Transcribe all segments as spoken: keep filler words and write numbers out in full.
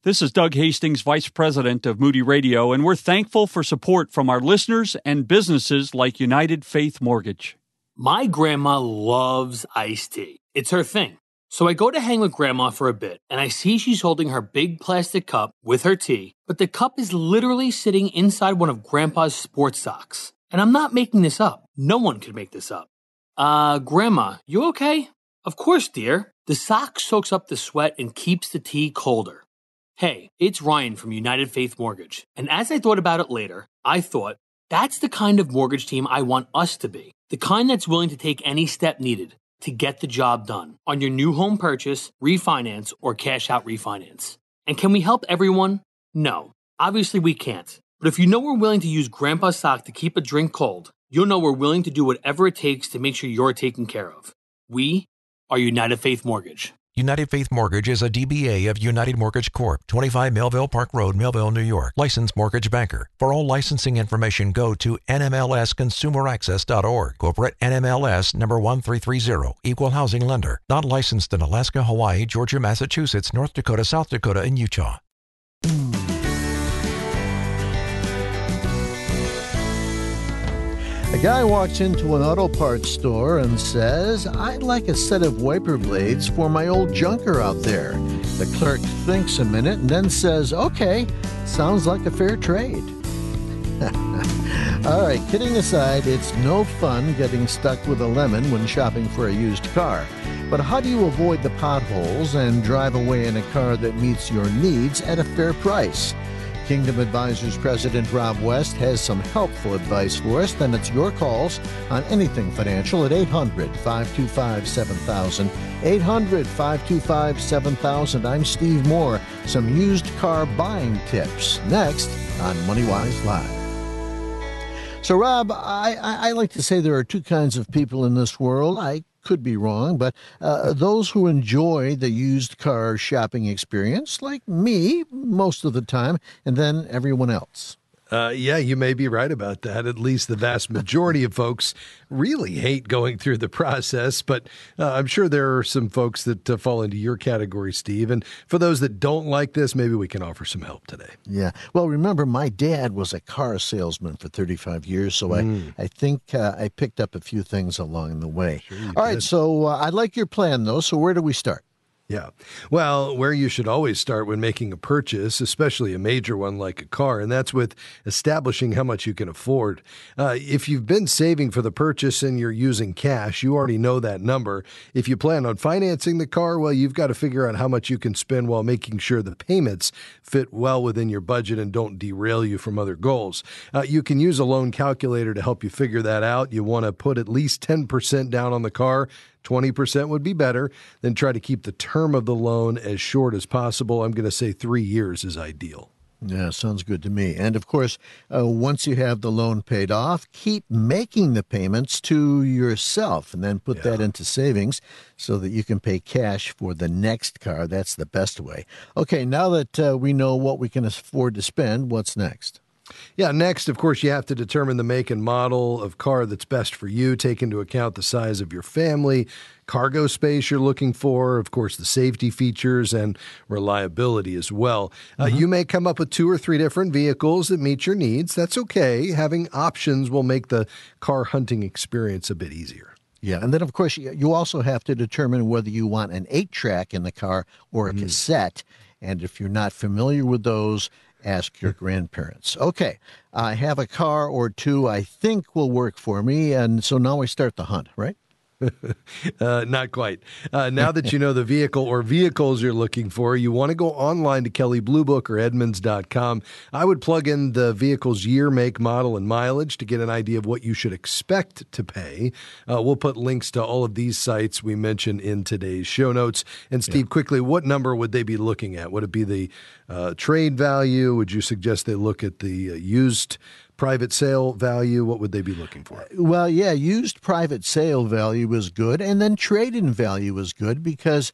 This is Doug Hastings, Vice President of Moody Radio, and we're thankful for support from our listeners and businesses like United Faith Mortgage. My grandma loves iced tea. It's her thing. So I go to hang with Grandma for a bit, and I see she's holding her big plastic cup with her tea, but the cup is literally sitting inside one of Grandpa's sports socks. And I'm not making this up. No one could make this up. Uh, Grandma, you okay? Of course, dear. The sock soaks up the sweat and keeps the tea colder. Hey, it's Ryan from United Faith Mortgage. And as I thought about it later, I thought, that's the kind of mortgage team I want us to be. The kind that's willing to take any step needed to get the job done on your new home purchase, refinance, or cash out refinance. And can we help everyone? No, obviously we can't. But if you know we're willing to use Grandpa's sock to keep a drink cold, you'll know we're willing to do whatever it takes to make sure you're taken care of. We are United Faith Mortgage. United Faith Mortgage is a D B A of United Mortgage Corp, twenty-five Melville Park Road, Melville, New York. Licensed mortgage banker. For all licensing information, go to N M L S consumer access dot org. Corporate N M L S number one three three zero. Equal housing lender. Not licensed in Alaska, Hawaii, Georgia, Massachusetts, North Dakota, South Dakota, and Utah. A guy walks into an auto parts store and says, "I'd like a set of wiper blades for my old junker out there." The clerk thinks a minute and then says, "Okay, sounds like a fair trade." All right, kidding aside, it's no fun getting stuck with a lemon when shopping for a used car. But how do you avoid the potholes and drive away in a car that meets your needs at a fair price? Kingdom Advisors President Rob West has some helpful advice for us. Then it's your calls on anything financial at eight hundred, five two five, seven thousand. eight hundred, five two five, seven thousand. I'm Steve Moore. Some used car buying tips next on MoneyWise Live. So, Rob, I, I, I like to say there are two kinds of people in this world. I could be wrong, but uh, those who enjoy the used car shopping experience, like me, most of the time, and then everyone else. Uh, yeah, you may be right about that. At least the vast majority of folks really hate going through the process. But uh, I'm sure there are some folks that uh, fall into your category, Steve. And for those that don't like this, maybe we can offer some help today. Yeah. Well, remember, my dad was a car salesman for thirty-five years, so mm. I, I think uh, I picked up a few things along the way. Sure All right, did. so uh, I like your plan, though. So where do we start? Yeah. Well, where you should always start when making a purchase, especially a major one like a car, and that's with establishing how much you can afford. Uh, if you've been saving for the purchase and you're using cash, you already know that number. If you plan on financing the car, well, you've got to figure out how much you can spend while making sure the payments fit well within your budget and don't derail you from other goals. Uh, you can use a loan calculator to help you figure that out. You want to put at least ten percent down on the car. twenty percent would be better. Then try to keep the term of the loan as short as possible. I'm going to say three years is ideal. Yeah, sounds good to me. And, of course, uh, once you have the loan paid off, keep making the payments to yourself and then put yeah. that into savings so that you can pay cash for the next car. That's the best way. Okay, now that uh, we know what we can afford to spend, what's next? Yeah, next, of course, you have to determine the make and model of car that's best for you. Take into account the size of your family, cargo space you're looking for, of course, the safety features and reliability as well. Uh, mm-hmm. You may come up with two or three different vehicles that meet your needs. That's okay. Having options will make the car hunting experience a bit easier. Yeah, and then, of course, you also have to determine whether you want an eight-track in the car or a mm. cassette. And if you're not familiar with those, ask your grandparents. Okay, I have a car or two I think will work for me, and so now we start the hunt, right? uh, not quite. Uh, now that you know the vehicle or vehicles you're looking for, you want to go online to Kelley Blue Book or Edmunds dot com. I would plug in the vehicle's year, make, model, and mileage to get an idea of what you should expect to pay. Uh, we'll put links to all of these sites we mentioned in today's show notes. And Steve, yeah. quickly, what number would they be looking at? Would it be the uh, trade value? Would you suggest they look at the uh, used private sale value? What would they be looking for? Well, yeah, used private sale value is good, and then trade-in value is good because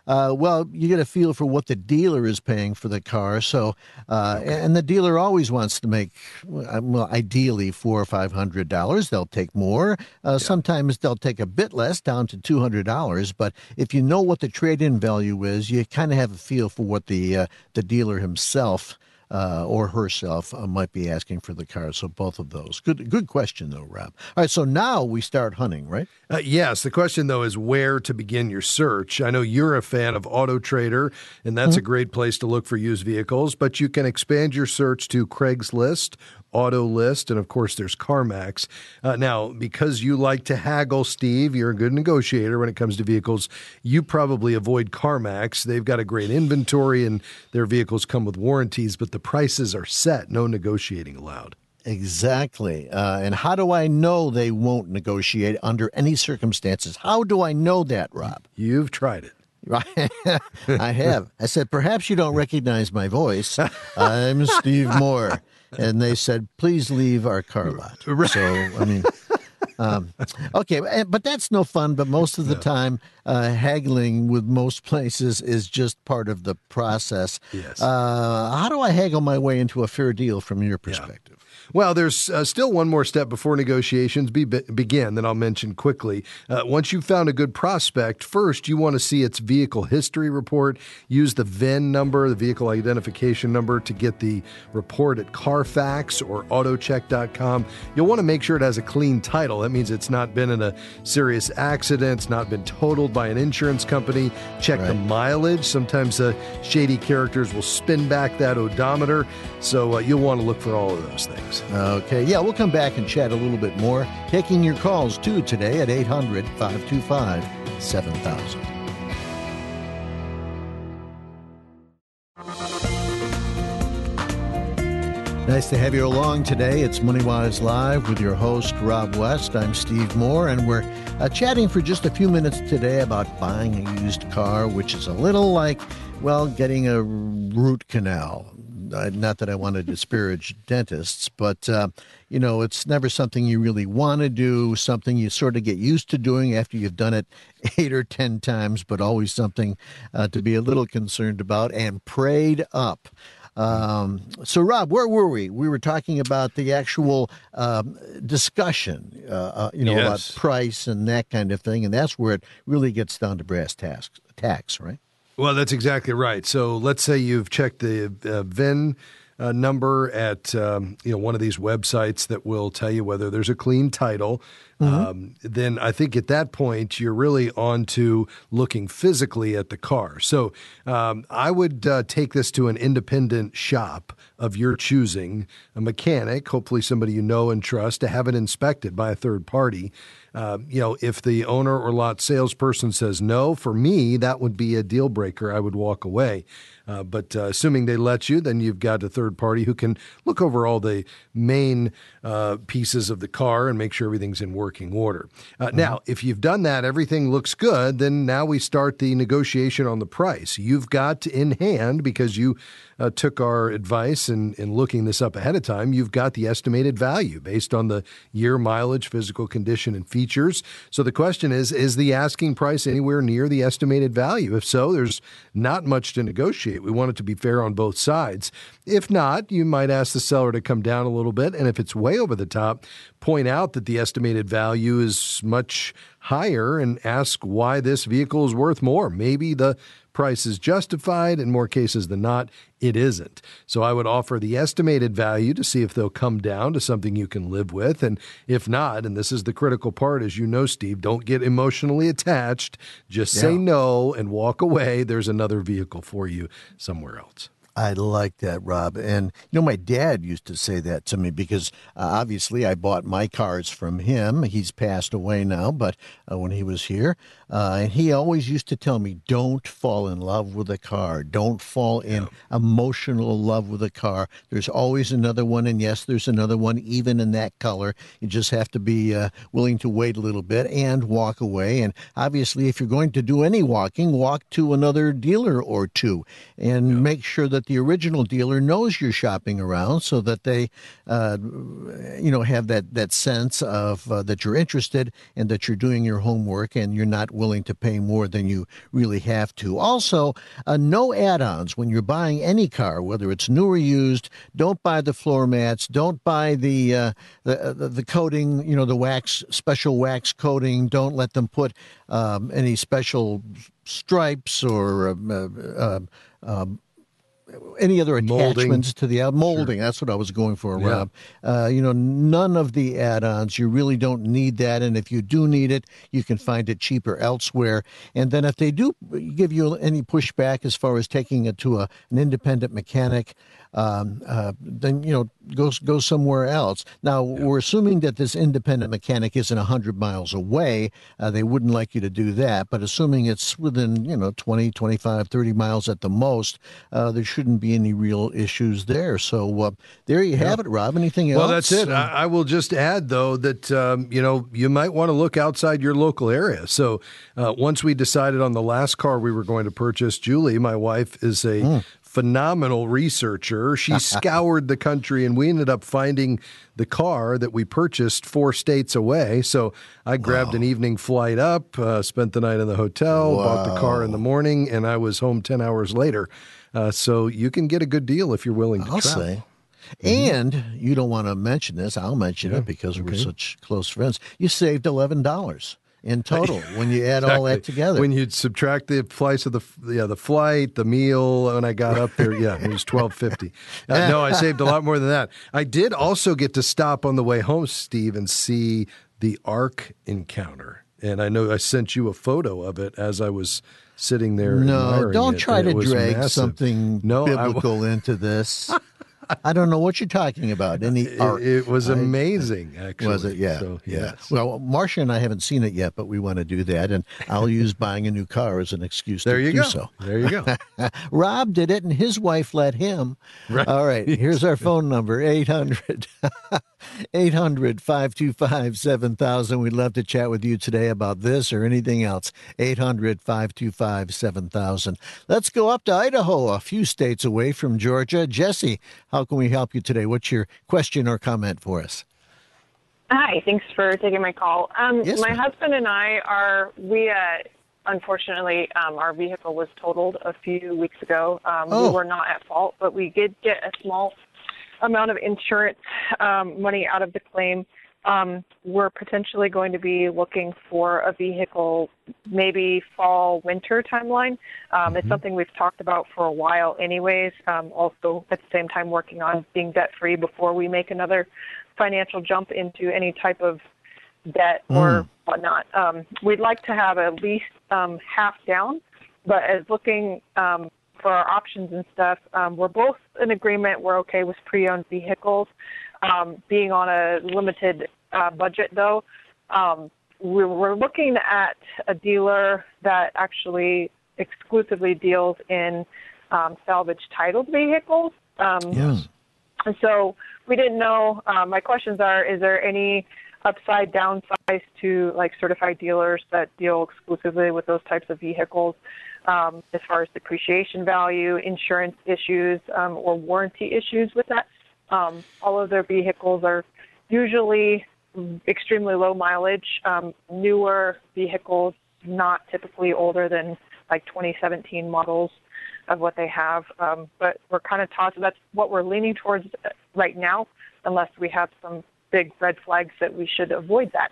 Uh, well, you get a feel for what the dealer is paying for the car. So, uh, okay. and the dealer always wants to make, well, ideally four or five hundred dollars. They'll take more. Uh, yeah. Sometimes they'll take a bit less, down to two hundred dollars. But if you know what the trade-in value is, you kind of have a feel for what the uh, the dealer himself Uh, or herself uh, might be asking for the car. So both of those. Good good question, though, Rob. All right, so now we start hunting, right? Uh, yes. The question, though, is where to begin your search. I know you're a fan of Auto Trader, and that's mm-hmm. a great place to look for used vehicles, but you can expand your search to Craigslist, AutoList, and, of course, there's CarMax. Uh, now, because you like to haggle, Steve, you're a good negotiator when it comes to vehicles, you probably avoid CarMax. They've got a great inventory, and their vehicles come with warranties, but the prices are set. No negotiating allowed. Exactly. Uh, and how do I know they won't negotiate under any circumstances? How do I know that, Rob? You've tried it. Right. I have. I said, perhaps you don't recognize my voice. I'm Steve Moore. And they said, please leave our car lot. So, I mean, um, okay, but that's no fun. But most of the no. time, uh, haggling with most places is just part of the process. Yes. Uh, how do I haggle my way into a fair deal from your perspective? Yeah. Well, there's uh, still one more step before negotiations be- begin that I'll mention quickly. Uh, once you've found a good prospect, first you want to see its vehicle history report. Use the V I N number, the vehicle identification number, to get the report at Carfax or Autocheck dot com. You'll want to make sure it has a clean title. That means it's not been in a serious accident, it's not been totaled by an insurance company. Check right. the mileage. Sometimes uh, shady characters will spin back that odometer, so uh, you'll want to look for all of those things. Okay, yeah, we'll come back and chat a little bit more. Taking your calls, too, today at eight hundred, five two five, seven thousand. Nice to have you along today. It's MoneyWise Live with your host, Rob West. I'm Steve Moore, and we're uh, chatting for just a few minutes today about buying a used car, which is a little like, well, getting a root canal. Uh, not that I want to disparage dentists, but, uh, you know, it's never something you really want to do, something you sort of get used to doing after you've done it eight or ten times, but always something uh, to be a little concerned about and prayed up. Um, so, Rob, where were we? We were talking about the actual um, discussion, uh, uh, you know, yes. about price and that kind of thing, and that's where it really gets down to brass tacks, tacks, right? Well, that's exactly right. So let's say you've checked the uh, V I N uh, number at um, you know one of these websites that will tell you whether there's a clean title. Mm-hmm. Um, then I think at that point you're really on to looking physically at the car. So um, I would uh, take this to an independent shop of your choosing, a mechanic, hopefully somebody you know and trust, to have it inspected by a third party. Uh, you know, if the owner or lot salesperson says no, for me, that would be a deal breaker. I would walk away. Uh, but uh, assuming they let you, then you've got a third party who can look over all the main uh, pieces of the car and make sure everything's in working order. Uh, mm-hmm. Now, if you've done that, everything looks good, then now we start the negotiation on the price. You've got in hand, because you uh, took our advice in, in looking this up ahead of time, you've got the estimated value based on the year, mileage, physical condition, and features. So the question is, is the asking price anywhere near the estimated value? If so, there's not much to negotiate. We want it to be fair on both sides. If not, you might ask the seller to come down a little bit, and if it's way over the top, point out that the estimated value is much higher and ask why this vehicle is worth more. Maybe the price is justified. In more cases than not, it isn't. So I would offer the estimated value to see if they'll come down to something you can live with. And if not, and this is the critical part, as you know, Steve, don't get emotionally attached. Just yeah. say no and walk away. There's another vehicle for you somewhere else. I like that, Rob. And, you know, my dad used to say that to me because uh, obviously I bought my cars from him. He's passed away now, but uh, when he was here, uh, and he always used to tell me, don't fall in love with a car. Don't fall in yeah. emotional love with a car. There's always another one. And yes, there's another one, even in that color. You just have to be uh, willing to wait a little bit and walk away. And obviously, if you're going to do any walking, walk to another dealer or two and yeah. make sure that the original dealer knows you're shopping around so that they, uh, you know, have that, that sense of uh, that you're interested and that you're doing your homework and you're not willing to pay more than you really have to. Also, uh, no add-ons when you're buying any car, whether it's new or used. Don't buy the floor mats. Don't buy the, uh, the, the, the coating, you know, the wax, special wax coating. Don't let them put um, any special stripes or um, uh, um, any other attachments Molding. to the uh, molding. Sure. That's what I was going for, Yeah. Rob. Uh, you know, none of the add-ons. You really don't need that. And if you do need it, you can find it cheaper elsewhere. And then if they do give you any pushback as far as taking it to a, an independent mechanic, um, uh, then, you know, go, go somewhere else. Now, yeah. we're assuming that this independent mechanic isn't one hundred miles away. Uh, they wouldn't like you to do that. But assuming it's within, you know, twenty, twenty-five, thirty miles at the most, uh, there shouldn't be any real issues there. So uh, there you have yeah. it, Rob. Anything else? Well, that's it. I, I will just add, though, that, um, you know, you might want to look outside your local area. So uh, once we decided on the last car we were going to purchase, Julie, my wife, is a mm. phenomenal researcher. She scoured the country, and we ended up finding the car that we purchased four states away. So I grabbed wow. an evening flight up, uh, spent the night in the hotel, wow. bought the car in the morning, and I was home ten hours later. Uh, so you can get a good deal if you're willing to I'll travel. Say. And you don't want to mention this. I'll mention yeah. it because okay. we're such close friends. You saved eleven dollars in total when you add exactly. all that together. When you subtract the price of the yeah the flight, the meal, when I got up there, yeah, it was twelve fifty. Uh, no, I saved a lot more than that. I did also get to stop on the way home, Steve, and see the Ark Encounter. And I know I sent you a photo of it as I was sitting there. No, don't it, try to drag massive. something no, biblical I, into this. I don't know what you're talking about. Any art. It, it was amazing, I, actually. Was it? Yeah. So, yeah. yes. Well, Marcia and I haven't seen it yet, but we want to do that, and I'll use buying a new car as an excuse there to you do go. so. There you go. Rob did it, and his wife let him. Right. All right. Here's our phone number, eight hundred, eight hundred, five two five, seven thousand. We'd love to chat with you today about this or anything else. eight hundred, five two five, seven thousand. Let's go up to Idaho, a few states away from Georgia. Jesse, how can we help you today? What's your question or comment for us? Hi, thanks for taking my call. Um, yes, my ma'am. husband and I are, we, uh, unfortunately, um, our vehicle was totaled a few weeks ago. Um, oh. We were not at fault, but we did get a small amount of insurance um, money out of the claim. Um, we're potentially going to be looking for a vehicle, maybe fall, winter timeline. Um, mm-hmm. It's something we've talked about for a while anyways. Um, also, at the same time, working on being debt-free before we make another financial jump into any type of debt mm. or whatnot. Um, we'd like to have at least um, half down, but as looking um, for our options and stuff, um, we're both in agreement. We're okay with pre-owned vehicles. Um, being on a limited uh, budget, though, um, we're, we're looking at a dealer that actually exclusively deals in um, salvage titled vehicles. Um, yes. And so we didn't know. Uh, my questions are, is there any upside, downside to like certified dealers that deal exclusively with those types of vehicles um, as far as depreciation value, insurance issues, um, or warranty issues with that? Um, all of their vehicles are usually extremely low mileage, um, newer vehicles, not typically older than like twenty seventeen models of what they have. Um, but we're kind of taught that's what we're leaning towards right now, unless we have some big red flags that we should avoid that.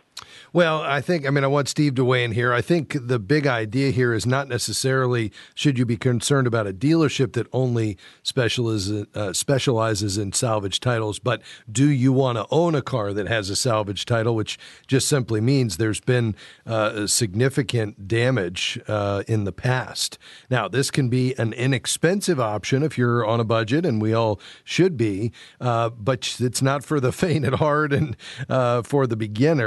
Well, I think, I mean, I want Steve to weigh in here. I think the big idea here is not necessarily should you be concerned about a dealership that only specializes, uh, specializes in salvage titles, but do you want to own a car that has a salvage title, which just simply means there's been uh, significant damage uh, in the past. Now, this can be an inexpensive option if you're on a budget, and we all should be, uh, but it's not for the faint at heart and uh, for the beginner, just because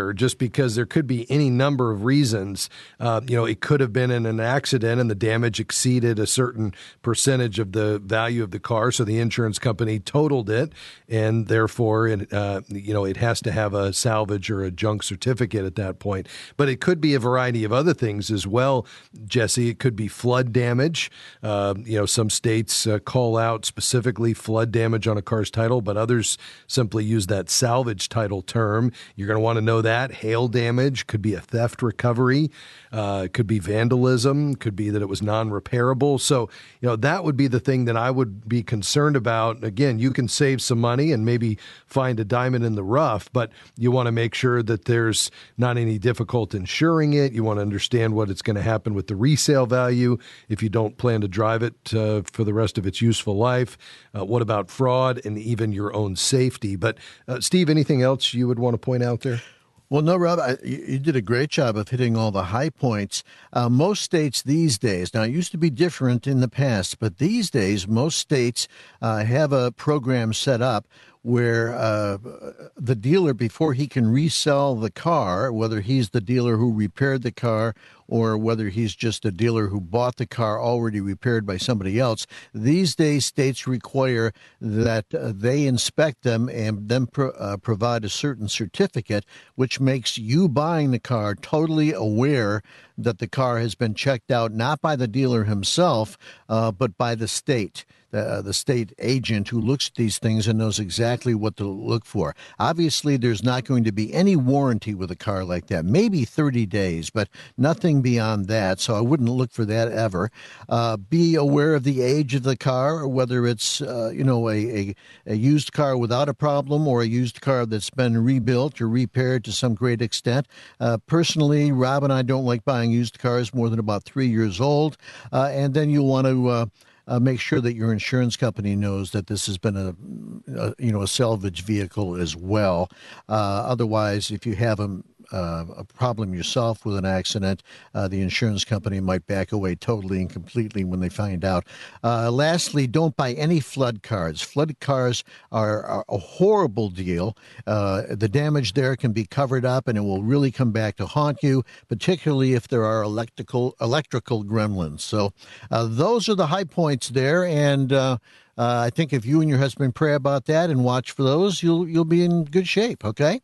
because there could be any number of reasons. Uh, you know, it could have been in an accident and the damage exceeded a certain percentage of the value of the car, so the insurance company totaled it, and therefore, it, uh, you know, it has to have a salvage or a junk certificate at that point. But it could be a variety of other things as well, Jesse. It could be flood damage. Uh, you know, some states uh, call out specifically flood damage on a car's title, but others simply use that salvage title term. You're going to want to know that. Hail damage could be a theft recovery. Uh, it could be vandalism. Could be that it was non-repairable. So, you know, that would be the thing that I would be concerned about. Again, you can save some money and maybe find a diamond in the rough, but you want to make sure that there's not any difficult insuring it. You want to understand what it's going to happen with the resale value if you don't plan to drive it uh, for the rest of its useful life. Uh, what about fraud and even your own safety? But uh, Steve, anything else you would want to point out there? Well, no, Rob, I, you did a great job of hitting all the high points. Uh, most states these days, now it used to be different in the past, but these days most states uh, have a program set up where uh, the dealer, before he can resell the car, whether he's the dealer who repaired the car or whether he's just a dealer who bought the car already repaired by somebody else, these days states require that uh, they inspect them and then pro- uh, provide a certain certificate, which makes you buying the car totally aware that the car has been checked out not by the dealer himself, uh, but by the state. Uh, the state agent who looks at these things and knows exactly what to look for. Obviously, there's not going to be any warranty with a car like that, maybe thirty days, but nothing beyond that, so I wouldn't look for that ever. Uh, be aware of the age of the car, whether it's uh, you know a, a, a used car without a problem or a used car that's been rebuilt or repaired to some great extent. Uh, personally, Rob and I don't like buying used cars more than about three years old, uh, and then you'll want to uh, Uh, make sure that your insurance company knows that this has been a, a you know a salvage vehicle as well. Uh, otherwise, if you have a, uh, a problem yourself with an accident, uh, the insurance company might back away totally and completely when they find out. Uh, lastly, don't buy any flood cars. Flood cars are, are a horrible deal. Uh, the damage there can be covered up, and it will really come back to haunt you, particularly if there are electrical electrical gremlins. So uh, those are the high points there, and uh, uh, I think if you and your husband pray about that and watch for those, you'll you'll be in good shape, okay?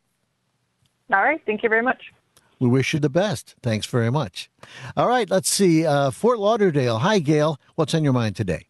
All right. Thank you very much. We wish you the best. Thanks very much. All right, let's see. Uh, Fort Lauderdale. Hi, Gail. What's on your mind today?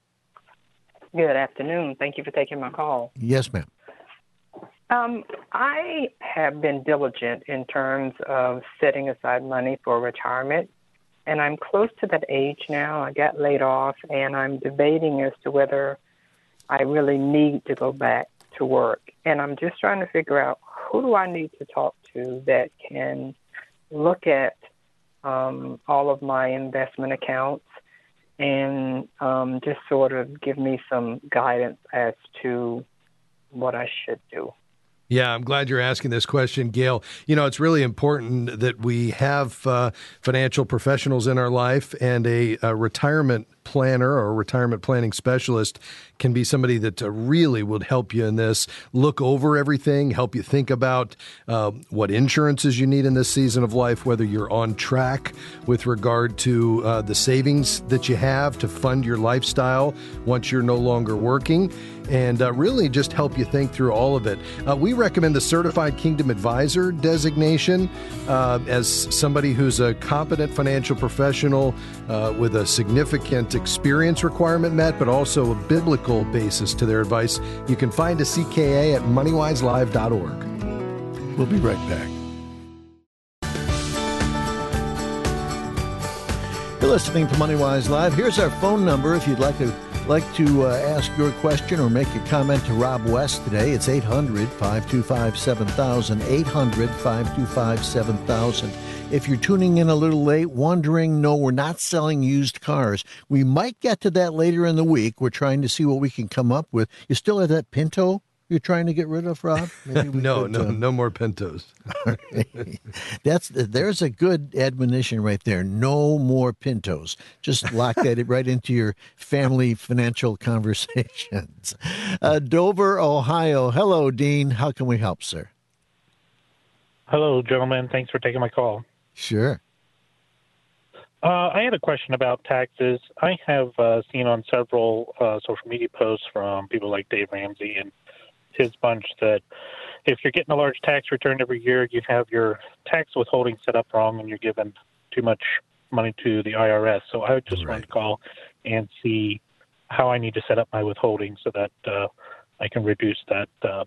Good afternoon. Thank you for taking my call. Yes, ma'am. Um, I have been diligent in terms of setting aside money for retirement. And I'm close to that age now. I got laid off, and I'm debating as to whether I really need to go back to work. And I'm just trying to figure out, who do I need to talk to that can look at um, all of my investment accounts and um, just sort of give me some guidance as to what I should do. Yeah, I'm glad you're asking this question, Gail. You know, it's really important that we have uh, financial professionals in our life, and a, a retirement planner or retirement planning specialist can be somebody that uh, really would help you in this, look over everything, help you think about uh, what insurances you need in this season of life, whether you're on track with regard to uh, the savings that you have to fund your lifestyle once you're no longer working, and uh, really just help you think through all of it. Uh, we recommend the Certified Kingdom Advisor designation uh, as somebody who's a competent financial professional uh, with a significant experience requirement met, but also a biblical basis to their advice. You can find a C K A at money wise live dot org. We'll be right back. You're listening to MoneyWise Live. Here's our phone number if you'd like to like to uh, ask your question or make a comment to Rob West today. It's eight hundred, five two five, seven thousand, eight hundred, five two five, seven thousand. If you're tuning in a little late, wondering, no, we're not selling used cars. We might get to that later in the week. We're trying to see what we can come up with. You still have that Pinto you're trying to get rid of, Rob? Maybe we no, could, no, uh... no more Pintos. That's there's a good admonition right there. No more Pintos. Just lock that right into your family financial conversations. Uh, Dover, Ohio. Hello, Dean. How can we help, sir? Hello, gentlemen. Thanks for taking my call. Sure. Uh, I had a question about taxes. I have uh, seen on several uh, social media posts from people like Dave Ramsey and his bunch that if you're getting a large tax return every year, you have your tax withholding set up wrong and you're giving too much money to the I R S. So I just Right. wanted to call and see how I need to set up my withholding so that uh, I can reduce that uh,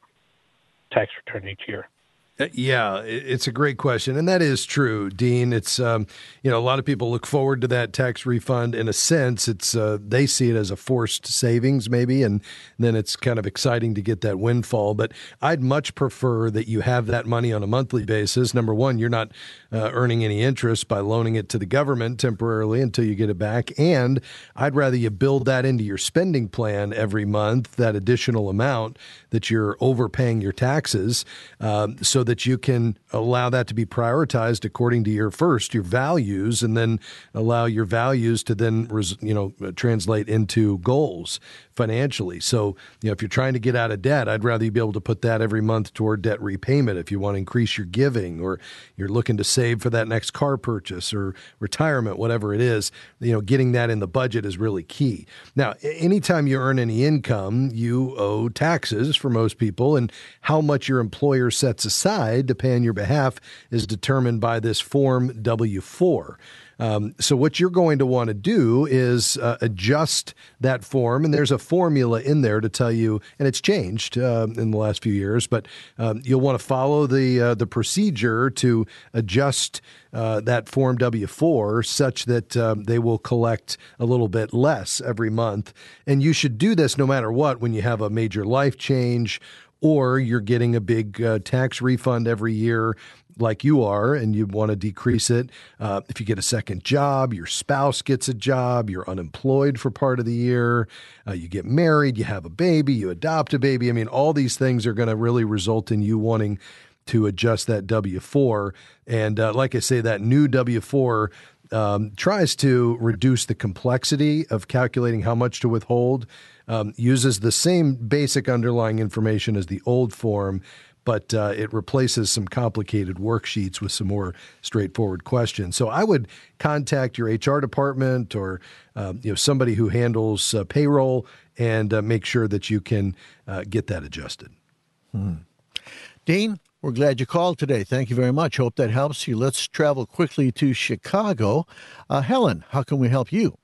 tax return each year. Uh, Yeah, it- it's a great question, and that is true, Dean. It's um, you know, a lot of people look forward to that tax refund. In a sense, it's uh, they see it as a forced savings, maybe, and then it's kind of exciting to get that windfall. But I'd much prefer that you have that money on a monthly basis. Number one, you're not uh, earning any interest by loaning it to the government temporarily until you get it back, and I'd rather you build that into your spending plan every month, that additional amount that you're overpaying your taxes, um, so that you can allow that to be prioritized according to your first, your values, and then allow your values to then, res- you know, translate into goals financially. So, you know, if you're trying to get out of debt, I'd rather you be able to put that every month toward debt repayment. If you want to increase your giving, or you're looking to save for that next car purchase or retirement, whatever it is, you know, getting that in the budget is really key. Now, a- anytime you earn any income, you owe taxes for most people, and how much your employer sets aside to pay on your behalf is determined by this Form W four. Um, so what you're going to want to do is uh, adjust that form, and there's a formula in there to tell you, and it's changed uh, in the last few years, but um, you'll want to follow the uh, the procedure to adjust uh, that Form W four such that um, they will collect a little bit less every month. And you should do this no matter what when you have a major life change, or you're getting a big uh, tax refund every year like you are, and you want to decrease it. Uh, if you get a second job, your spouse gets a job, you're unemployed for part of the year, uh, you get married, you have a baby, you adopt a baby. I mean, all these things are going to really result in you wanting to adjust that W four. And uh, like I say, that new W four um, tries to reduce the complexity of calculating how much to withhold, um, uses the same basic underlying information as the old form, but uh, it replaces some complicated worksheets with some more straightforward questions. So I would contact your H R department, or uh, you know, somebody who handles uh, payroll, and uh, make sure that you can uh, get that adjusted. Hmm. Dean, we're glad you called today. Thank you very much. Hope that helps you. Let's travel quickly to Chicago. Uh, Helen, how can we help you?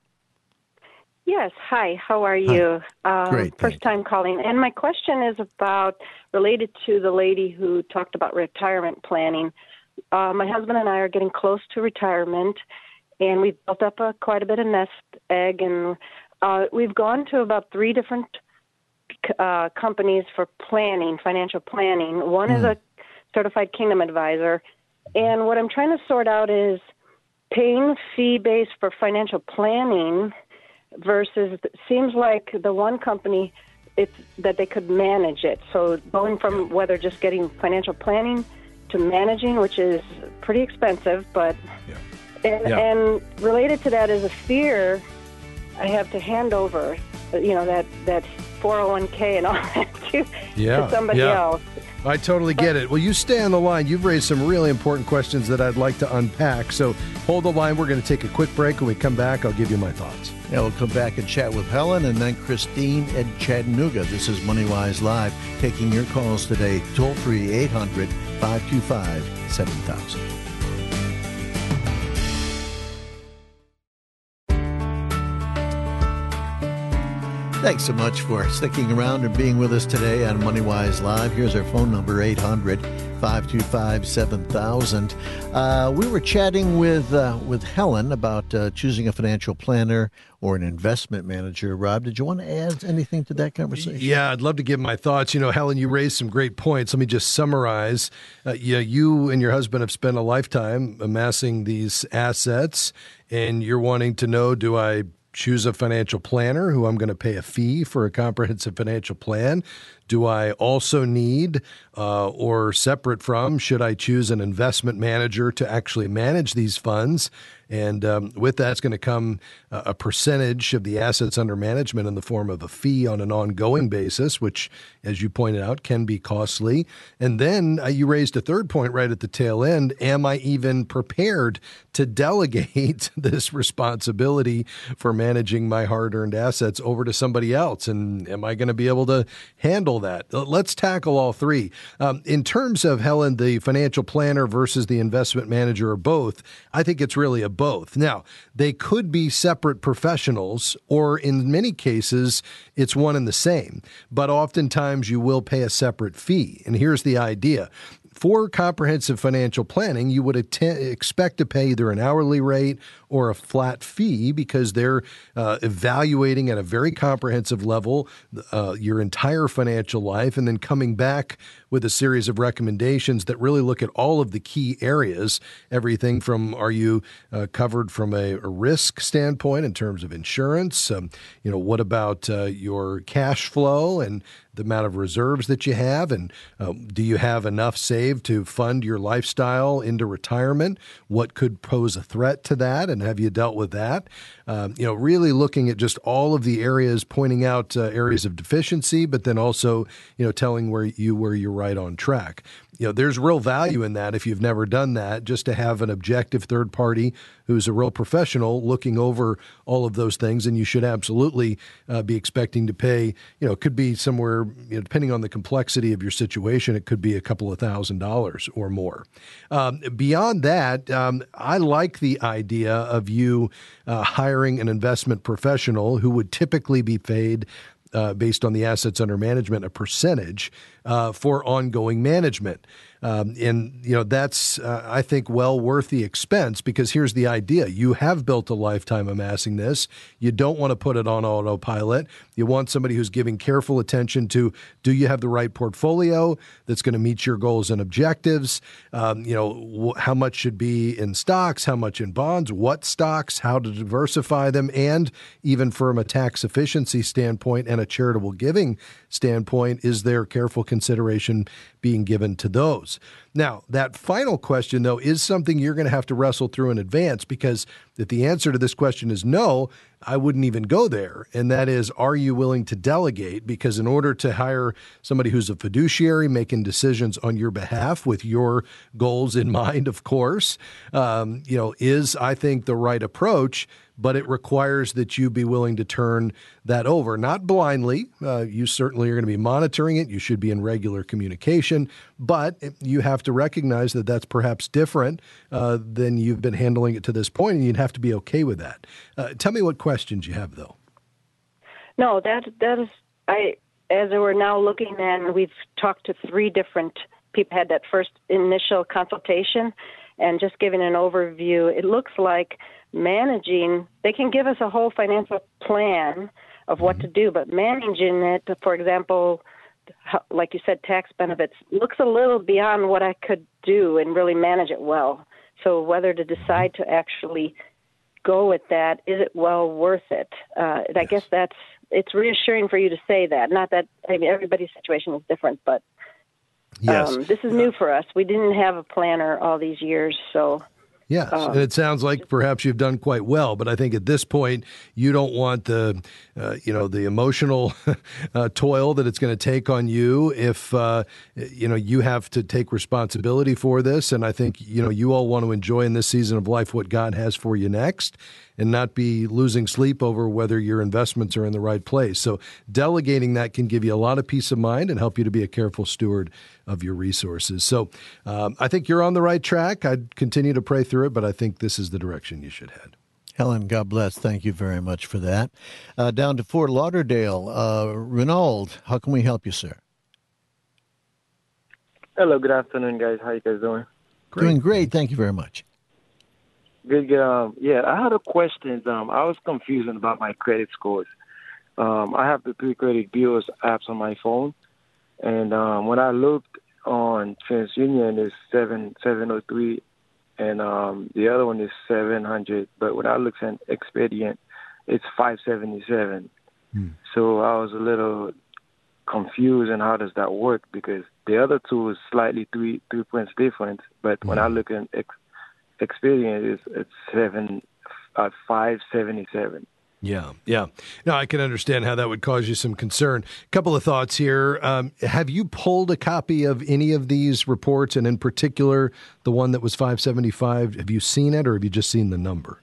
Yes. Hi. How are you? Um, Great, thank First time calling. And my question is about related to the lady who talked about retirement planning. Uh, my husband and I are getting close to retirement, and we've built up a, quite a bit of nest egg, and uh, we've gone to about three different uh, companies for planning, financial planning. One is a certified Kingdom advisor, and what I'm trying to sort out is paying fee-based for financial planning versus, it seems like the one company, it's that they could manage it. So going from whether just getting financial planning to managing, which is pretty expensive, but Yeah. and, Yeah. and related to that is a fear I have to hand over, you know, that that four oh one k and all that to, Yeah, to somebody yeah. else. I totally get it. Well, you stay on the line. You've raised some really important questions that I'd like to unpack. So hold the line. We're going to take a quick break. When we come back, I'll give you my thoughts. Yeah, we'll come back and chat with Helen and then Christine in Chattanooga. This is MoneyWise Live, taking your calls today. Toll free eight hundred, five two five, seven thousand. Thanks so much for sticking around and being with us today on MoneyWise Live. Here's our phone number, eight hundred, five two five, seven thousand. Uh, we were chatting with uh, with Helen about uh, choosing a financial planner or an investment manager. Rob, did you want to add anything to that conversation? Yeah, I'd love to give my thoughts. You know, Helen, you raised some great points. Let me just summarize. Uh, you know, you and your husband have spent a lifetime amassing these assets, and you're wanting to know, do I choose a financial planner who I'm going to pay a fee for a comprehensive financial plan? Do I also need, uh, or separate from, should I choose an investment manager to actually manage these funds? And um, with that, it's going to come uh, a percentage of the assets under management in the form of a fee on an ongoing basis, which, as you pointed out, can be costly. And then uh, you raised a third point right at the tail end. Am I even prepared to delegate this responsibility for managing my hard-earned assets over to somebody else? And am I going to be able to handle that? Let's tackle all three. Um, in terms of, Helen, the financial planner versus the investment manager or both, I think it's really a both. Now, they could be separate professionals, or in many cases, it's one and the same. But oftentimes you will pay a separate fee. And here's the idea. For comprehensive financial planning, you would att- expect to pay either an hourly rate or a flat fee because they're uh, evaluating at a very comprehensive level uh, your entire financial life and then coming back with a series of recommendations that really look at all of the key areas, everything from are you uh, covered from a, a risk standpoint in terms of insurance, um, you know, what about uh, your cash flow and the amount of reserves that you have, and uh, do you have enough saved to fund your lifestyle into retirement? What could pose a threat to that, and have you dealt with that? Um, you know, really looking at just all of the areas, pointing out uh, areas of deficiency, but then also, you know, telling where you where you're right on track. You know, there's real value in that if you've never done that, just to have an objective third party who's a real professional looking over all of those things. And you should absolutely uh, be expecting to pay, you know, it could be somewhere, you know, depending on the complexity of your situation, it could be a couple of thousand dollars or more. Um, beyond that, um, I like the idea of you uh, hiring an investment professional who would typically be paid Uh, based on the assets under management, a percentage uh, for ongoing management. Um, and, you know, that's, uh, I think, well worth the expense, because here's the idea. You have built a lifetime amassing this. You don't want to put it on autopilot. You want somebody who's giving careful attention to, do you have the right portfolio that's going to meet your goals and objectives? Um, you know, wh- how much should be in stocks, how much in bonds, what stocks, how to diversify them, and even from a tax efficiency standpoint and a charitable giving standpoint, is there careful consideration being given to those? Now, that final question, though, is something you're going to have to wrestle through in advance, because if the answer to this question is no, I wouldn't even go there. And that is, are you willing to delegate? Because in order to hire somebody who's a fiduciary making decisions on your behalf with your goals in mind, of course, um, you know, is, I think, the right approach. But it requires that you be willing to turn that over, not blindly. Uh, you certainly are going to be monitoring it. You should be in regular communication, but you have to recognize that that's perhaps different uh, than you've been handling it to this point, and you'd have to be okay with that. Uh, tell me what questions you have, though. No, that that is, I as we're now looking at, and we've talked to three different people, had that first initial consultation, and just giving an overview, it looks like managing, they can give us a whole financial plan of what to do, but managing it, for example, like you said, tax benefits, looks a little beyond what I could do and really manage it well. So whether to decide to actually go with that, is it well worth it? Uh, and I guess that's, it's reassuring for you to say that. Not that, I mean, everybody's situation is different, but yes. um, this is new for us. We didn't have a planner all these years, so... Yes, um, and it sounds like perhaps you've done quite well, but I think at this point you don't want the, uh, you know, the emotional uh, toil that it's going to take on you if, uh, you know, you have to take responsibility for this. And I think, you know, you all want to enjoy in this season of life what God has for you next, and not be losing sleep over whether your investments are in the right place. So delegating that can give you a lot of peace of mind and help you to be a careful steward of your resources. So um, I think you're on the right track. I'd continue to pray through it, but I think this is the direction you should head. Helen, God bless. Thank you very much for that. Uh, down to Fort Lauderdale, uh, Renaud, how can we help you, sir? Hello, good afternoon, guys. How you guys doing? Great. Doing great. Thank you very much. Good. good. Um, yeah, I had a question. Um, I was confused about my credit scores. Um, I have the three credit bureaus apps on my phone, and um, when I looked on TransUnion, it's seven seven oh three, and um, the other one is seven hundred. But when I looked at Expedient, it's five seventy seven. Hmm. So I was a little confused on how does that work, because the other two is slightly three three points difference. But when I look at Ex- Experian is at seven, uh, five seventy seven. Yeah, yeah. No, I can understand how that would cause you some concern. A couple of thoughts here. Um, have you pulled a copy of any of these reports, and in particular, the one that was five seventy-five? Have you seen it, or have you just seen the number?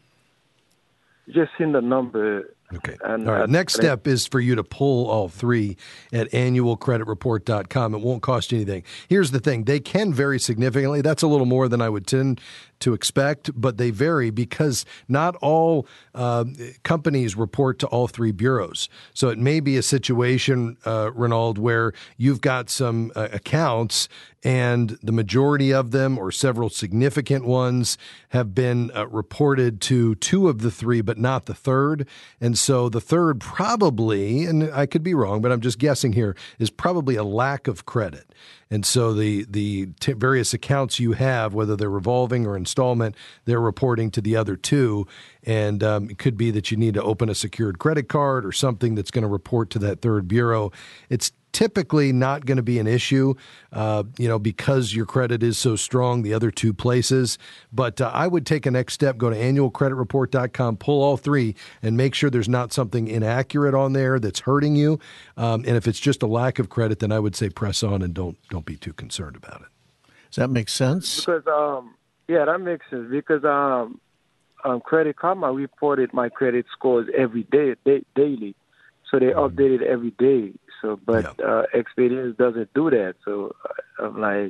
Just seen the number. Okay. And all right. I, Next step is for you to pull all three at annual credit report dot com. It won't cost you anything. Here's the thing. They can vary significantly. That's a little more than I would tend to expect, but they vary because not all uh, companies report to all three bureaus. So it may be a situation, uh, Ronald, where you've got some uh, accounts and the majority of them, or several significant ones, have been uh, reported to two of the three, but not the third. And so the third probably, and I could be wrong, but I'm just guessing here, is probably a lack of credit. And so the the t- various accounts you have, whether they're revolving or installment, they're reporting to the other two. And um, it could be that you need to open a secured credit card or something that's going to report to that third bureau. It's typically not going to be an issue, uh, you know, because your credit is so strong, the other two places. But uh, I would take a next step, go to annual credit report dot com, pull all three, and make sure there's not something inaccurate on there that's hurting you. Um, and if it's just a lack of credit, then I would say press on and don't don't be too concerned about it. Does that make sense? Because, um, yeah, that makes sense. Because um, um, Credit Karma reported my credit scores every day, day daily. So they mm-hmm. update it every day. So, but yeah. uh, Experian doesn't do that. So I'm like,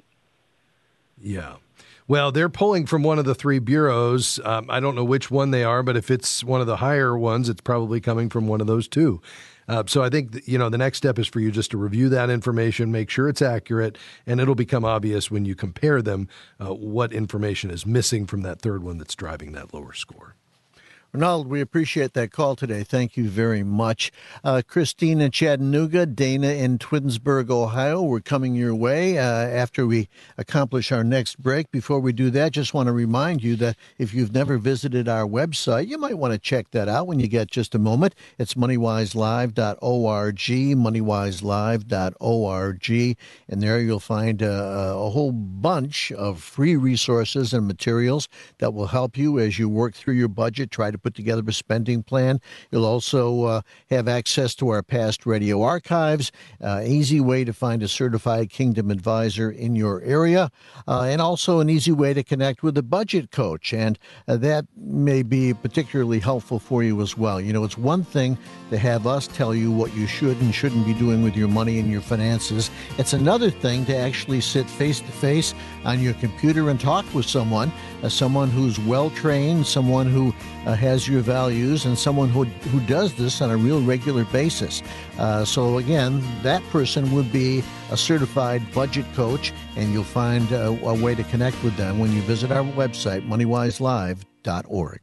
yeah. Well, they're pulling from one of the three bureaus. Um, I don't know which one they are, but if it's one of the higher ones, it's probably coming from one of those two. Uh, so I think, you know, the next step is for you just to review that information, make sure it's accurate, and it'll become obvious when you compare them uh, what information is missing from that third one that's driving that lower score. Ronald, we appreciate that call today. Thank you very much. Uh, Christine in Chattanooga, Dana in Twinsburg, Ohio, we're coming your way uh, after we accomplish our next break. Before we do that, just want to remind you that if you've never visited our website, you might want to check that out when you get just a moment. It's money wise live dot org, money wise live dot org, and there you'll find a, a whole bunch of free resources and materials that will help you as you work through your budget, try to put together a spending plan. You'll also uh, have access to our past radio archives, uh, easy way to find a certified Kingdom advisor in your area, uh, and also an easy way to connect with a budget coach. And uh, that may be particularly helpful for you as well. You know, it's one thing to have us tell you what you should and shouldn't be doing with your money and your finances. It's another thing to actually sit face-to-face on your computer and talk with someone, uh, someone who's well-trained, someone who uh, has your values, and someone who who does this on a real regular basis. Uh, so again, that person would be a certified budget coach, and you'll find a, a way to connect with them when you visit our website, money wise live dot org.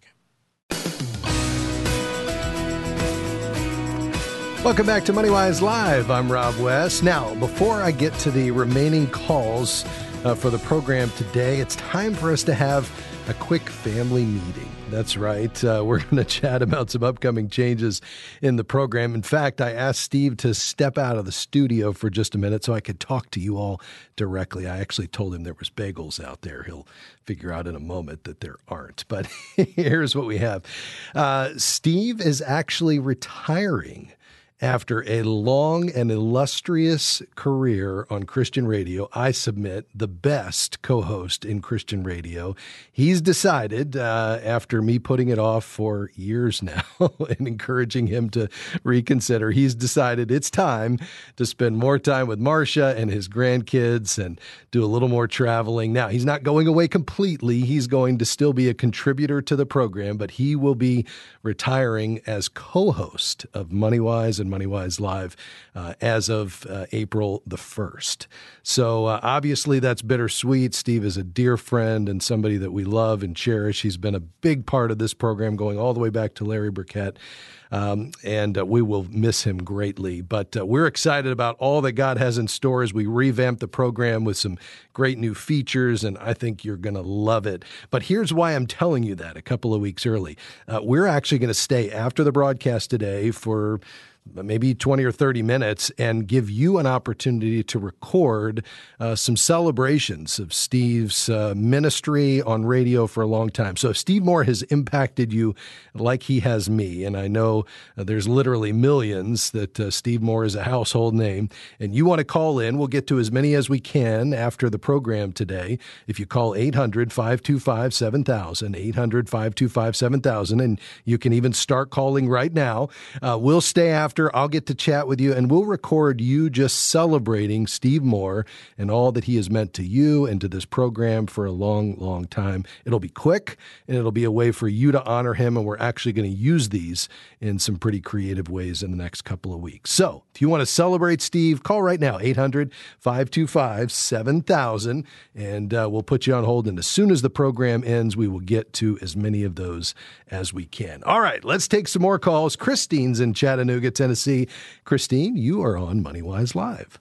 Welcome back to MoneyWise Live. I'm Rob West. Now, before I get to the remaining calls uh, for the program today, it's time for us to have a quick family meeting. That's right. Uh, we're going to chat about some upcoming changes in the program. In fact, I asked Steve to step out of the studio for just a minute so I could talk to you all directly. I actually told him there was bagels out there. He'll figure out in a moment that there aren't. But here's what we have. Uh, Steve is actually retiring after a long and illustrious career on Christian radio. I submit the best co-host in Christian radio. He's decided, uh, after me putting it off for years now and encouraging him to reconsider, he's decided it's time to spend more time with Marcia and his grandkids and do a little more traveling. Now, he's not going away completely. He's going to still be a contributor to the program, but he will be retiring as co-host of MoneyWise and MoneyWise Live uh, as of uh, April the first. So uh, obviously that's bittersweet. Steve is a dear friend and somebody that we love and cherish. He's been a big part of this program going all the way back to Larry Burkett. Um, and uh, we will miss him greatly. But uh, we're excited about all that God has in store as we revamp the program with some great new features, and I think you're going to love it. But here's why I'm telling you that a couple of weeks early. Uh, we're actually going to stay after the broadcast today for maybe twenty or thirty minutes and give you an opportunity to record uh, some celebrations of Steve's uh, ministry on radio for a long time. So if Steve Moore has impacted you like he has me, and I know uh, there's literally millions that uh, Steve Moore is a household name, and you want to call in, we'll get to as many as we can after the program today. If you call eight hundred, five two five, seven thousand, eight hundred, five two five, seven thousand, and you can even start calling right now. Uh, we'll stay after. I'll get to chat with you, and we'll record you just celebrating Steve Moore and all that he has meant to you and to this program for a long, long time. It'll be quick, and it'll be a way for you to honor him, and we're actually going to use these in some pretty creative ways in the next couple of weeks. So if you want to celebrate Steve, call right now, eight hundred, five two five, seven thousand, and uh, we'll put you on hold. And as soon as the program ends, we will get to as many of those as we can. All right, let's take some more calls. Christine's in Chattanooga, Tennessee. Christine, you are on MoneyWise Live.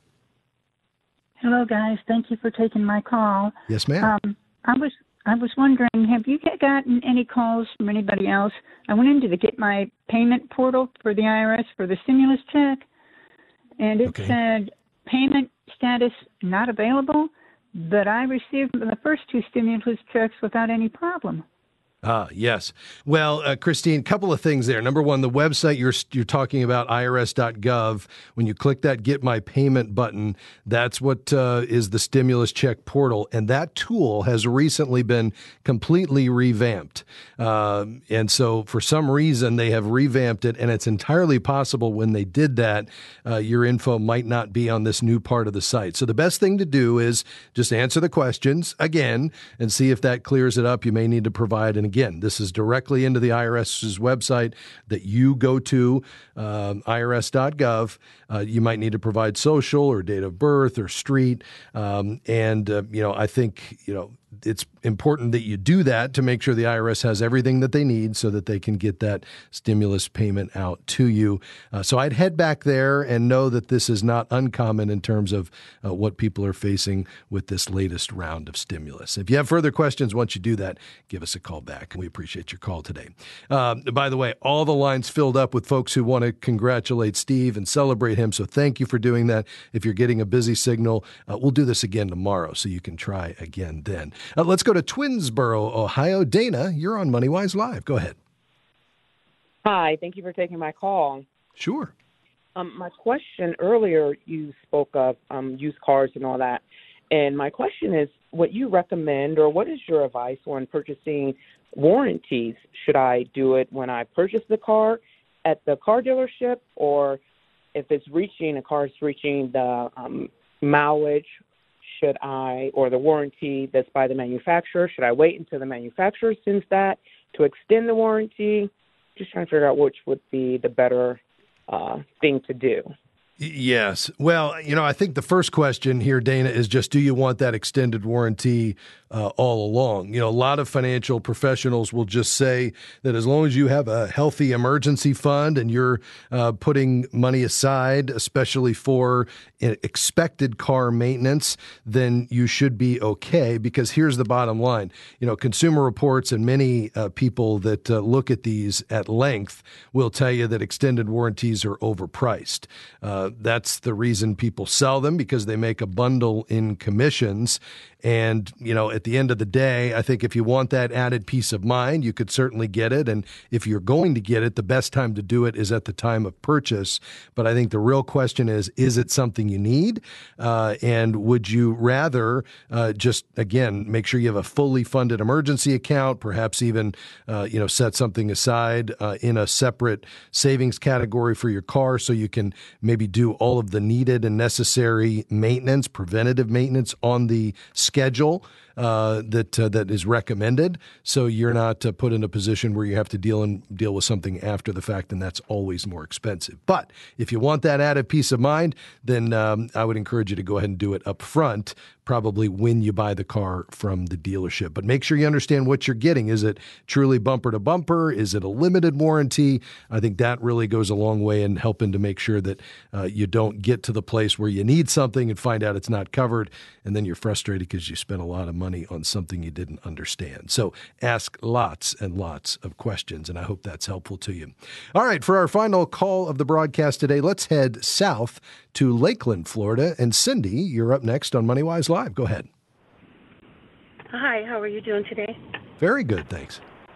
Hello, guys. Thank you for taking my call. Yes, ma'am. Um, I was I was wondering, have you gotten any calls from anybody else? I went into the Get My Payment portal for the I R S for the stimulus check, and it Okay. said payment status not available, but I received the first two stimulus checks without any problem. Ah, yes. Well, uh, Christine, a couple of things there. Number one, the website you're you're talking about, I R S dot gov, when you click that Get My Payment button, that's what uh, is the stimulus check portal. And that tool has recently been completely revamped. Um, and so for some reason, they have revamped it, and it's entirely possible when they did that, uh, your info might not be on this new part of the site. So the best thing to do is just answer the questions again and see if that clears it up. You may need to provide an Again, this is directly into the IRS's website that you go to, um, I R S dot gov. Uh, you might need to provide social or date of birth or street. Um, and, uh, you know, I think, you know, it's important that you do that to make sure the I R S has everything that they need so that they can get that stimulus payment out to you. Uh, so I'd head back there and know that this is not uncommon in terms of uh, what people are facing with this latest round of stimulus. If you have further questions, once you do that, give us a call back. We appreciate your call today. Um, by the way, all the lines filled up with folks who want to congratulate Steve and celebrate him. So thank you for doing that. If you're getting a busy signal, uh, we'll do this again tomorrow so you can try again then. Uh, let's go to Twinsboro, Ohio. Dana, you're on MoneyWise Live. Go ahead. Hi, thank you for taking my call. Sure. Um, my question earlier, you spoke of um, used cars and all that. And my question is, what you recommend or what is your advice on purchasing warranties? Should I do it when I purchase the car at the car dealership, or if it's reaching, a car is reaching the um, mileage, should I, or the warranty that's by the manufacturer, should I wait until the manufacturer sends that to extend the warranty? Just trying to figure out which would be the better uh, thing to do. Yes. Well, you know, I think the first question here, Dana, is just, do you want that extended warranty uh, all along? You know, a lot of financial professionals will just say that as long as you have a healthy emergency fund and you're uh, putting money aside, especially for expected car maintenance, then you should be okay. Because here's the bottom line. You know, Consumer Reports and many uh, people that uh, look at these at length will tell you that extended warranties are overpriced. Uh, That's the reason people sell them, because they make a bundle in commissions. And, you know, at the end of the day, I think if you want that added peace of mind, you could certainly get it. And if you're going to get it, the best time to do it is at the time of purchase. But I think the real question is, is it something you need? Uh, and would you rather uh, just, again, make sure you have a fully funded emergency account, perhaps even, uh, you know, set something aside uh, in a separate savings category for your car so you can maybe do all of the needed and necessary maintenance, preventative maintenance on the schedule uh, that uh, that is recommended, so you're not uh, put in a position where you have to deal and deal with something after the fact, and that's always more expensive. But if you want that added peace of mind, then um, I would encourage you to go ahead and do it up front probably when you buy the car from the dealership. But make sure you understand what you're getting. Is it truly bumper to bumper? Is it a limited warranty? I think that really goes a long way in helping to make sure that uh, you don't get to the place where you need something and find out it's not covered, and then you're frustrated because you spent a lot of money on something you didn't understand. So ask lots and lots of questions, and I hope that's helpful to you. All right, for our final call of the broadcast today, let's head south to Lakeland, Florida. And Cindy, you're up next on MoneyWise Live. Go ahead. Hi, how are you doing today? Very good, thanks.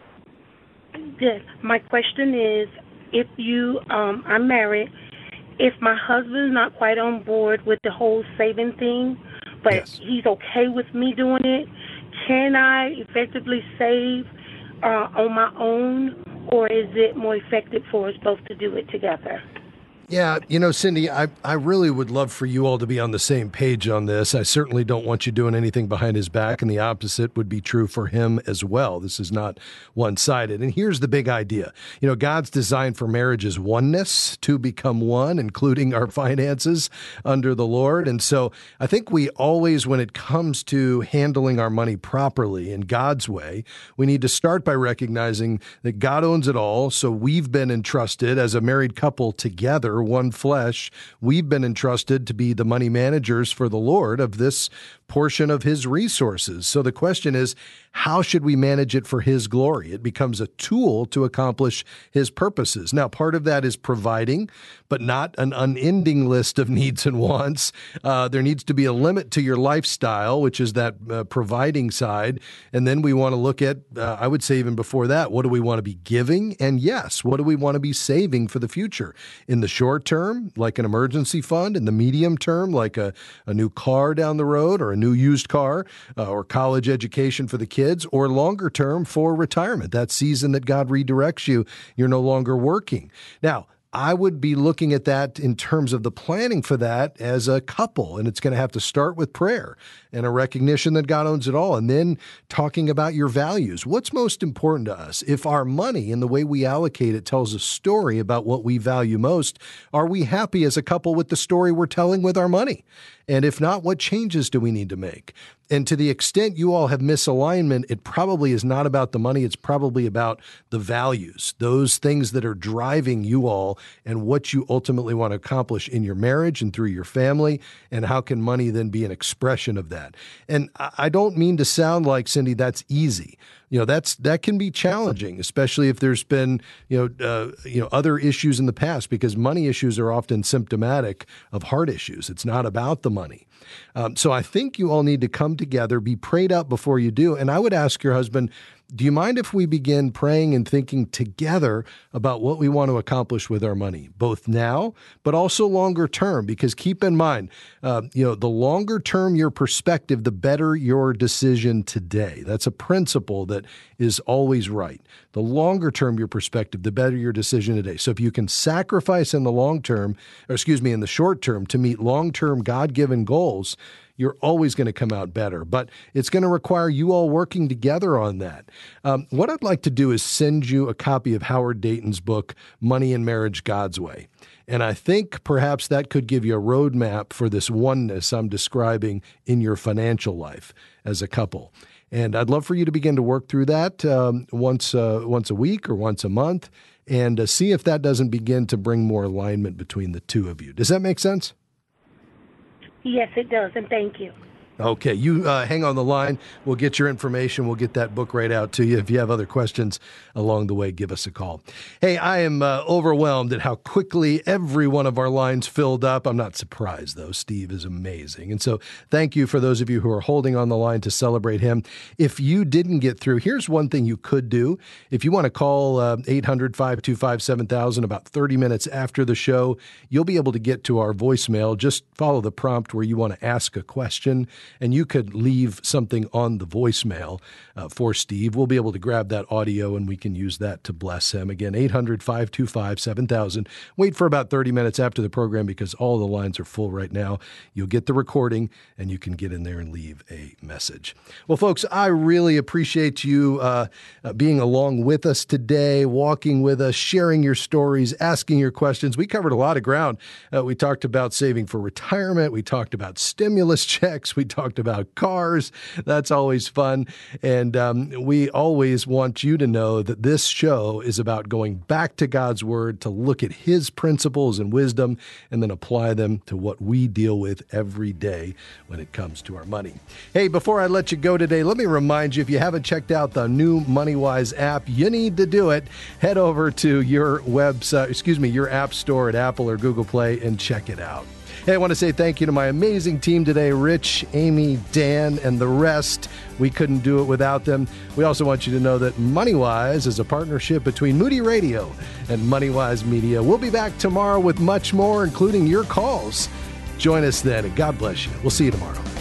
Good. My question is, if you, um, I'm married, if my husband's not quite on board with the whole saving thing, but yes. he's okay with me doing it, can I effectively save uh, on my own, or is it more effective for us both to do it together? Yeah, you know, Cindy, I, I really would love for you all to be on the same page on this. I certainly don't want you doing anything behind his back, and the opposite would be true for him as well. This is not one-sided. And here's the big idea. You know, God's design for marriage is oneness, to become one, including our finances under the Lord. And so I think we always, when it comes to handling our money properly in God's way, we need to start by recognizing that God owns it all. So we've been entrusted as a married couple together, one flesh, we've been entrusted to be the money managers for the Lord of this portion of his resources. So the question is, how should we manage it for his glory? It becomes a tool to accomplish his purposes. Now, part of that is providing, but not an unending list of needs and wants. Uh, there needs to be a limit to your lifestyle, which is that uh, providing side. And then we want to look at, uh, I would say even before that, what do we want to be giving? And yes, what do we want to be saving for the future? In the short term, like an emergency fund. In the medium term, like a, a new car down the road, or a new used car, uh, or college education for the kids, or longer term for retirement, that season that God redirects you, you're no longer working. Now, I would be looking at that in terms of the planning for that as a couple, and it's going to have to start with prayer and a recognition that God owns it all, and then talking about your values. What's most important to us? If our money and the way we allocate it tells a story about what we value most, are we happy as a couple with the story we're telling with our money? And if not, what changes do we need to make? And to the extent you all have misalignment, it probably is not about the money. It's probably about the values, those things that are driving you all and what you ultimately want to accomplish in your marriage and through your family. And how can money then be an expression of that? And I don't mean to sound like, Cindy, that's easy. You know, that's that can be challenging, especially if there's been, you know, uh, you know, other issues in the past, because money issues are often symptomatic of heart issues. It's not about the money. Um, so I think you all need to come together, be prayed up before you do. And I would ask your husband, do you mind if we begin praying and thinking together about what we want to accomplish with our money, both now, but also longer term? Because keep in mind, uh, you know, the longer term your perspective, the better your decision today. That's a principle that is always right. The longer term your perspective, the better your decision today. So if you can sacrifice in the long term, or excuse me, in the short term to meet long-term God-given goals, you're always going to come out better. But it's going to require you all working together on that. Um, what I'd like to do is send you a copy of Howard Dayton's book, Money and Marriage God's Way. And I think perhaps that could give you a roadmap for this oneness I'm describing in your financial life as a couple. And I'd love for you to begin to work through that um, once, uh, once a week or once a month, and uh, see if that doesn't begin to bring more alignment between the two of you. Does that make sense? Yes, it does, and thank you. Okay, you uh, hang on the line. We'll get your information. We'll get that book right out to you. If you have other questions along the way, give us a call. Hey, I am uh, overwhelmed at how quickly every one of our lines filled up. I'm not surprised, though. Steve is amazing. And so thank you for those of you who are holding on the line to celebrate him. If you didn't get through, here's one thing you could do. If you want to call uh, eight hundred, five two five, seven thousand about thirty minutes after the show, you'll be able to get to our voicemail. Just follow the prompt where you want to ask a question, and you could leave something on the voicemail uh, for Steve. We'll be able to grab that audio, and we can use that to bless him. Again, eight hundred, five two five, seven thousand. Wait for about thirty minutes after the program because all the lines are full right now. You'll get the recording, and you can get in there and leave a message. Well, folks, I really appreciate you uh, uh, being along with us today, walking with us, sharing your stories, asking your questions. We covered a lot of ground. Uh, we talked about saving for retirement. We talked about stimulus checks. We talked about cars. That's always fun. And um, we always want you to know that this show is about going back to God's Word to look at His principles and wisdom and then apply them to what we deal with every day when it comes to our money. Hey, before I let you go today, let me remind you, if you haven't checked out the new MoneyWise app, you need to do it. Head over to your website, excuse me, your app store at Apple or Google Play and check it out. Hey, I want to say thank you to my amazing team today, Rich, Amy, Dan, and the rest. We couldn't do it without them. We also want you to know that MoneyWise is a partnership between Moody Radio and MoneyWise Media. We'll be back tomorrow with much more, including your calls. Join us then, and God bless you. We'll see you tomorrow.